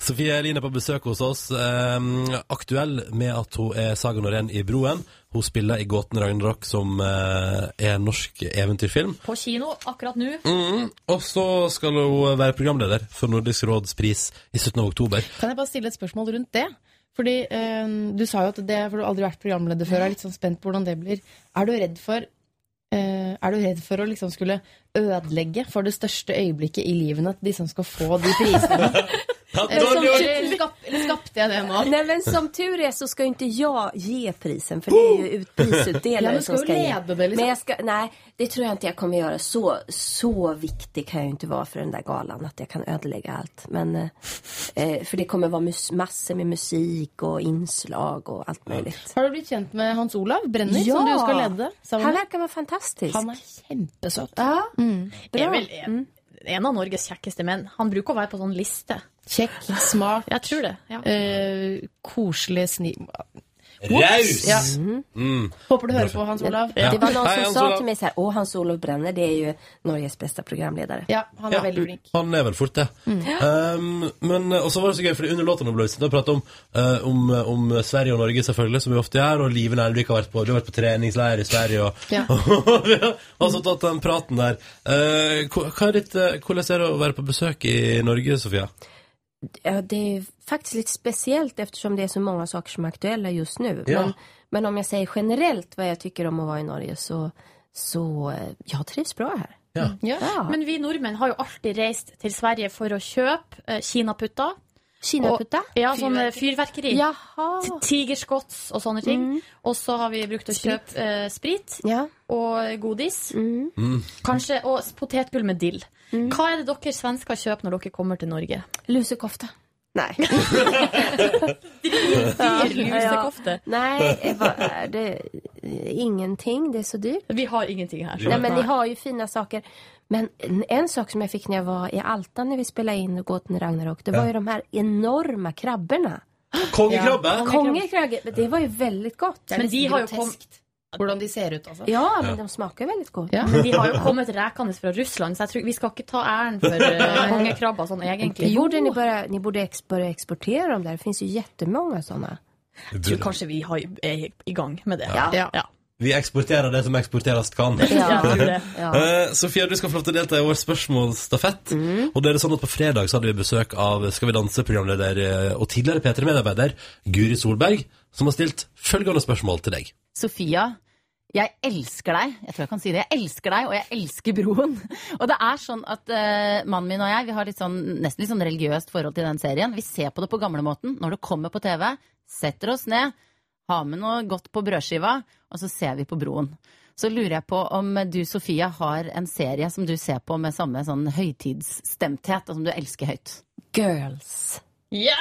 Sofie Elin på besøk hos oss, aktuell med at hun Saga Norén i Broen. Hun spiller i Gåten Ragnarok, som en norsk eventyrfilm. På kino akkurat nå. Og så skal hun være programleder for Nordisk Råds pris i 17. oktober. Kan jeg bare stille et spørsmål rundt det? Fordi du sa jo at det, for du har aldri vært programleder før, jeg er litt sånn spent på hvordan det blir. Er du redd for å liksom skulle ødelegge for det største øyeblikket i livene de som skal få de prisene? Eller skapte jag det nå? Nej, men som tur är så ska inte jag ge prisen, för det är ju prisutdelare som ska ge. Men jag ska, nej, det tror jag inte jag kommer göra. Så viktig kan jag ju inte vara för den där galan att jag kan ödelägga allt. Men för det kommer vara massor med musik och inslag och allt möjligt. Har du blivit känt med Hans Olav Brenner som du ska leda? Han verkar vara fantastisk. Han kjempesøt. Ja. Det er vel en av Norges kjekkeste menn. Han bruker å være på sånn liste. Kjekk, smart. Jeg tror det, ja. Koselig, Raus! Ja. Håper du hører på Hans Olav. Ja. Det var någon som sa till mig så här, Hans Olav Brenner, det är ju Norges bästa programledare. Ja, han är väldigt flink. Han vel fort det. Men også var det så gøy, for under låten ble vi pratet om Sverige og Norge selvfølgelig, som vi ofte gjør, og Live Nelvik har vært på, du har vært på treningsleir i Sverige, og så tatt den praten der. Hvordan er det å være på besøk i Norge, Sofia? Ja, det är faktiskt lite speciellt eftersom det är så många saker som är aktuella just nu. Ja. Men om jag säger generellt vad jag tycker om att vara i Norge så jag trivs bra här. Ja. Men vi nordmenn har jo alltid reist til Sverige for å kjøpe kinaputter. Kinaputta? Ja, sånne fyrverkeri. Jaha. Tigerskotts og sånne ting. Og så har vi brukt å kjøpe sprit og godis. Kanskje, og potetgull med dill. Hva er det dere svensker kjøper når dere kommer til Norge? Lusekofta. Nej. Dyr lusekofte. Nej, vad är det? Ingenting, det är så dyrt. Vi har ingenting här. Nej, men ni har ju fina saker. Men en sak som jag fick när jag var i Alta när vi spelade in Gåten Ragnarok, det var ju de här enorma krabborna. Kongekrabbe? Kongekrabbe, det var ju väldigt gott. Men de har ju kommit... Hvordan de ser ut, altså. Ja, men de smaker väldigt gott. Ja. Men de har jo kommet räkande fra Russland, så jeg tror vi skal ikke ta æren for kongekrabber sånn egentlig. Ni borde börja exportera dem där. Det finns ju jättemånga sådana. Jeg tror kanskje vi er i gang med det. Ja. Vi eksporterer det som eksporteres kan. Ja, jeg tror det. Sofia, du skal få lov til å delta i vår spørsmålsstafett. Og det er sånn at på fredag så hadde vi besøk av Skal vi danse-programleder og tidligere P3-medarbeider Guri Solberg, som har stilt følgende spørsmål til deg. Sofia, jeg elsker deg. Jeg tror jeg kan si det. Jeg elsker deg, og jeg elsker Broen. Og det er sånn at mannen min og jeg, vi har nesten litt sånn religiøst forhold til den serien. Vi ser på det på gamlemåten. Når det kommer på TV, setter oss ned, har med noe godt på brødskiva, og så ser vi på Broen. Så lurer jeg på om du, Sofia, har en serie som du ser på med samme sånn høytidsstemthet, og som du elsker høyt. Girls. Ja!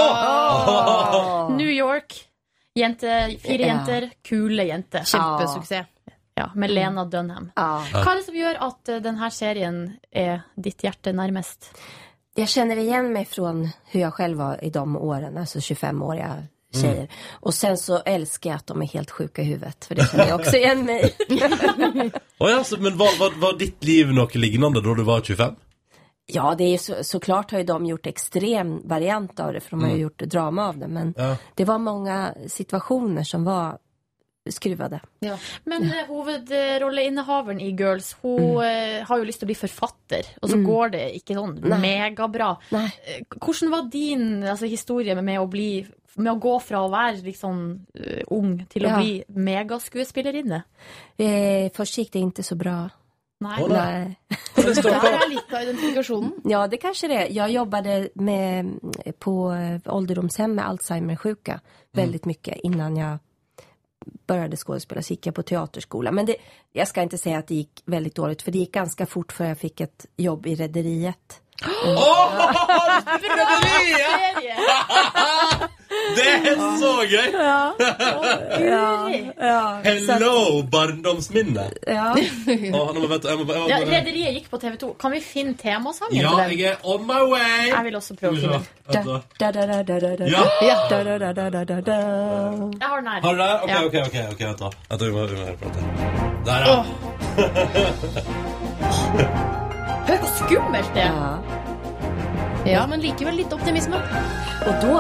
New York. 4 jenter, kule jenter. Kjempesuksess. Ja, med Lena Dunham. Hva er det som gjør at denne serien er ditt hjerte närmast? Jag känner igen mig från hur jag själv var i de åren, alltså 25-åriga tjejer. Och sen så älskar jag att de är helt sjuka i huvudet, för det känner jag också igen mig. Men var ditt liv något liknande då du var 25? Ja, det är ju såklart har ju de gjort extrem variant av det, för de har ju gjort drama av det, men det var många situationer som var skruvade. Ja. Men hovedrolleinnehaveren i Girls, hun har jo lyst til å bli forfatter, og så går det ikke sånn megabra. Hvordan var din historie med å gå fra å være liksom ung til å bli megaskuespillerinne? Först gick det inte så bra. Nej. Det är lite av identifikationen. Ja, det kanske det är. Jag jobbade på ålderdomshem med Alzheimer-sjuka väldigt mycket innan jag började skådespela, så gick jag på teaterskola. Men jag ska inte säga att det gick väldigt dåligt, för det gick ganska fort för jag fick ett jobb i Rederiet. Det er så gøy! Hello, barndomsminne! Rederiet gikk på TV2. Kan vi finne temasangen? Ja, jeg er on my way! Jeg vil også prøve å finne. Jeg har den her. Har du det? Ok, vent da. Jeg tror vi må høre på det. Der, ja. Hør hvor skummelt det. Ja, men likevel litt optimisme. Och då,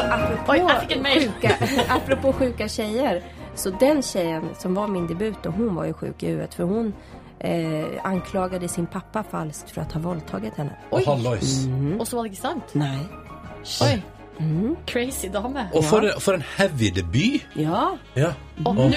apropå sjuka tjejer, så den tjejen som var min debut, och hon var ju sjuk i huvudet, för hon anklagade sin pappa falskt för att ha våldtagit henne. Oj. Och så var det inte sant? Nej. Oj. Crazy dame. Och för en heavy debut. Ja. Och nu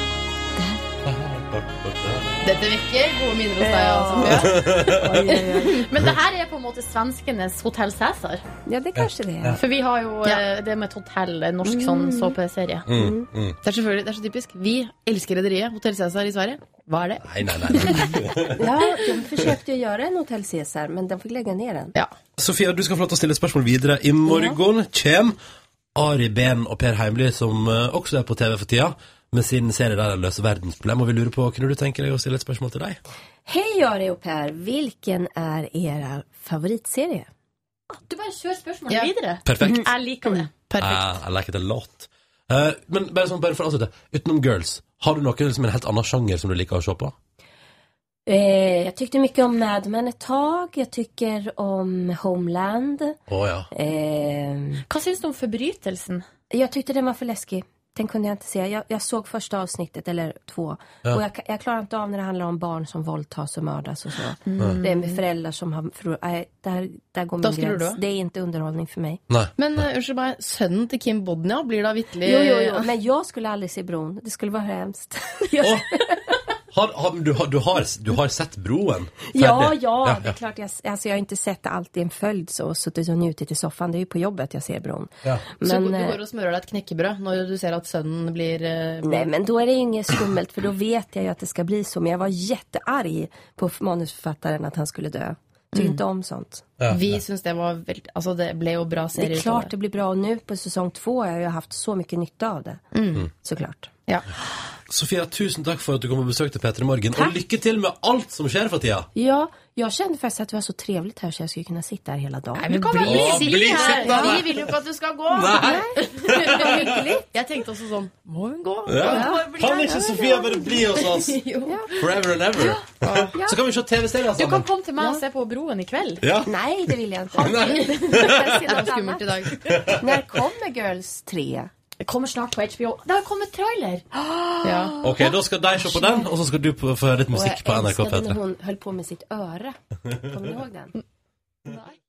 Dette vekker gode minner hos deg, altså. Men det her på en måte svenskenes Hotell Cæsar. Ja, det kanskje det er. For vi har jo det med et hotell, en norsk sånn såpeserie. Det er selvfølgelig, det er så typisk. Vi elsker rederiet Hotell Cæsar i Sverige. Hva er det? Nei. Ja, de forsøkte å gjøre en Hotell Cæsar, men de fikk legge ned den. Ja. Sofia, du skal få lov til å stille spørsmål videre. I morgen kjem Ari Behn og Per Heimly, som også er på TV for tida, med sin serie der de løser verdensproblem, og vi lurer på, kunne du tenke deg å stille et spørsmål til deg? Hei Ari og Per, hvilken er era favoritserie? Du bare kjør spørsmålet videre. Perfekt. Jeg liker det. Perfekt. I like it a lot. Men bare for å avslutte, utenom Girls, har du noe som en helt annen sjanger som du liker å se på? Jag tyckte mycket om Mad Men ett tag. Jag tycker om Homeland. Ja. Vad syns du om förbrytelsen? Jag tyckte den var för läskig. Den kunde jag inte se. Jag såg första avsnittet, eller 2. Ja. Och jag klarar inte av när det handlar om barn som våldtas och mördas och så. Det är med föräldrar som har... där går min gräns. Det är inte underhållning för mig. Nej. Men ursäkta mig, sönnen till Kim Bodnia blir da vittlig... Jo. Men jag skulle aldrig se Bron. Det skulle vara hemskt. Du har sett Broen? Ja, det är klart. Jag har inte sett allt i en följd så suttit och njutit i soffan. Det är ju på jobbet jag ser Bron. Ja. Men, så du går och smörar dig ett knäckebröd när du ser att sönnen blir... Nej, men då är det inget skummelt, för då vet jag ju att det ska bli så. Men jag var jättearg på manusförfattaren att han skulle dö. Tyckte inte om sånt. Vi syns det var väldigt... Alltså det blev ju bra serier. Det är klart det blir bra. Och nu på säsong 2 har jag ju haft så mycket nytta av det. Såklart. Ja. Sofia, tusen takk for at du kom og besøkte Peter i morgen. Og lykke til med alt som skjer for tida. Ja, jag kände faktiskt att det var så trevligt här så jag skulle kunna sitta här hela dagen. Nej, men bli här. Vi vill ju att du ska gå. Nej. Jag tänkte också sån, må hun gå? Kan ikke Sofia bare bli hos oss? Forever and ever. Så kan vi se TV-serier sammen. Du kan komme til meg og se på Broen i kveld. Ja. Nej, det vill jag inte. Det är skummelt idag. När kommer Girls 3? Det kommer snart på HBO. Det har kommet trailer. Ja. Ok, da skal de se på den, og så skal du få høre litt musikk på NRK P3. Och jag älskade när hon höll på med sitt öra. Kommer ni ihåg den? Nej.